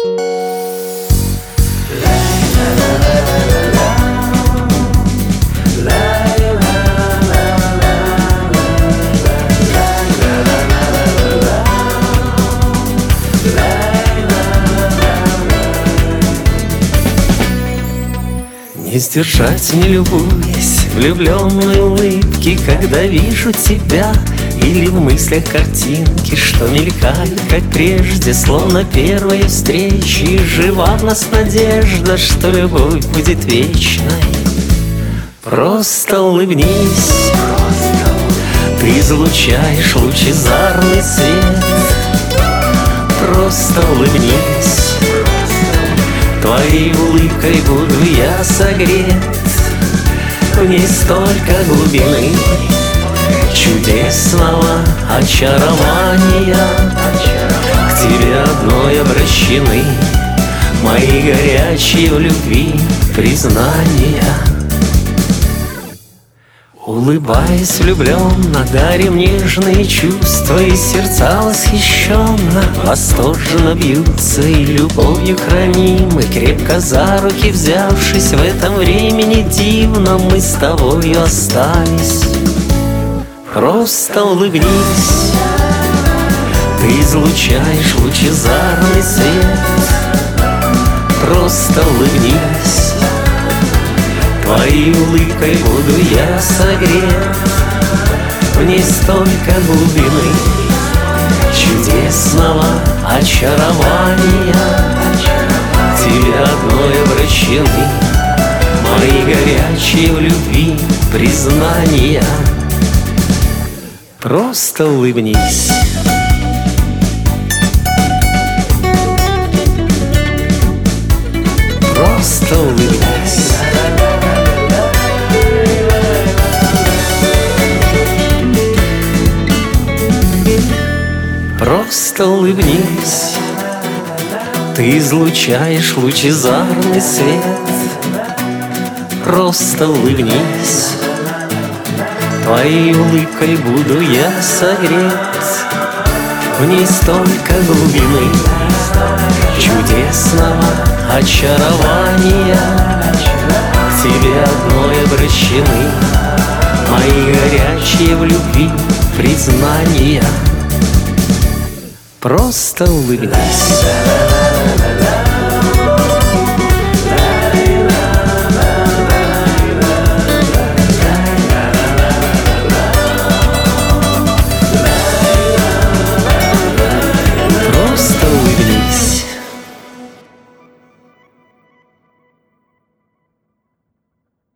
Не сдержать, не любуясь влюбленной улыбки, когда вижу тебя, или в мыслях картинки, что мелькают, как прежде, словно первые встречи. И жива в нас надежда, что любовь будет вечной. Просто улыбнись, ты излучаешь лучезарный свет. Просто улыбнись, твоей улыбкой буду я согрет. В ней столько глубины, чудесного очарования. К тебе одной обращены мои горячие в любви признания. Улыбаясь влюбленно, дарим нежные чувства, и сердца восхищенно, восторженно бьются, и любовью хранимы, крепко за руки взявшись. В этом времени дивном мы с тобою остались. Просто улыбнись, ты излучаешь лучезарный свет. Просто улыбнись, твоей улыбкой буду я согрет. В ней столько глубины, чудесного очарования. К тебе одной обращены мои горячие в любви признания. Просто улыбнись. Просто улыбнись. Просто улыбнись, ты излучаешь лучезарный свет. Просто улыбнись, твоей улыбкой буду я согрет. В ней столько глубины, чудесного очарования. К тебе одной обращены мои горячие в любви признания. Просто улыбнись.